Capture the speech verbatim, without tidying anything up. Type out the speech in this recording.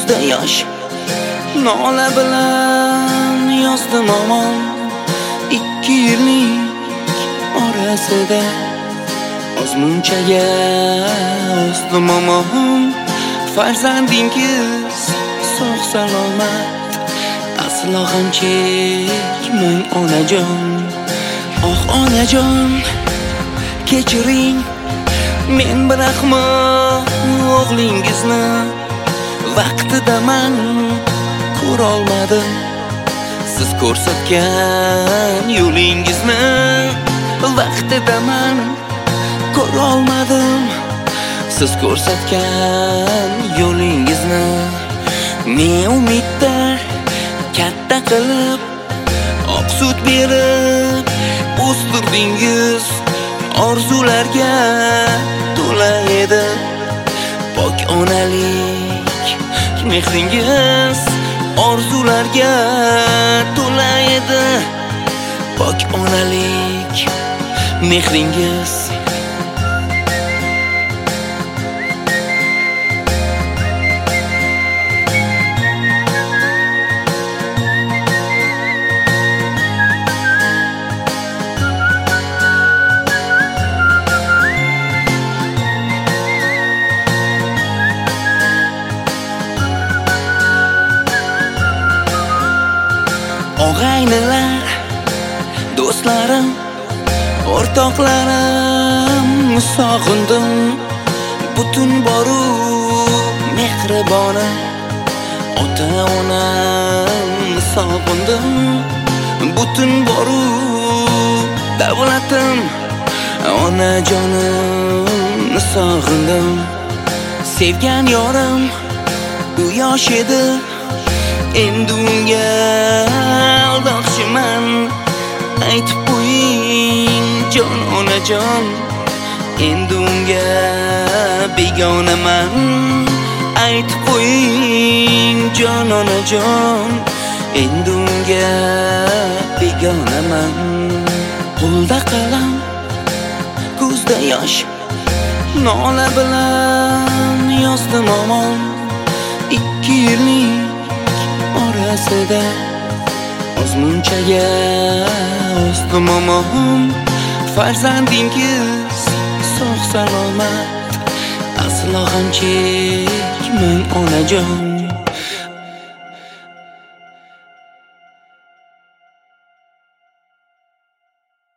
ko'zda yosh, nola bilan yozdim omon. Ikki yillik orasida ozmunchaga o'sdim omon. Farzandingiz sog' salomat, aslo g'am chekmang onajon. Oh onajon, kechiring, men bir ahmoq o'g'lingizni vaqtida man ko'rolmadim. Siz ko'rsatgan yo'lingizni vaqtida man ko'rolmadim. Siz ko'rsatgan yo'lingizni ne umidda katta qilib oq sut berib o'stirdingiz. Orzularga to'la edi pok onalik mehringiz. Orzularga to'la edi pok onalik mehringiz. Og'aynilar, do'stlarim, o'rtoqlarim sog'indim. Butun boru mehribona ota-onam sog'indim. Butun boru davlatim, onajonim sog'indim. Sevgan yorim u yosh edi, endi unga aldoqchiman. Aytib qo'ying jon onajon, endi unga begonaman. Aytib qo'ying jon onajon, endi unga begonaman. Qo'lda qalam, ko'zda yosh, nola bilan yozdim omon. Ikki yillik orasida ozmunchaga o'sdim omon. Farzandingiz sog' salomat, aslo g'am chekmang onajon.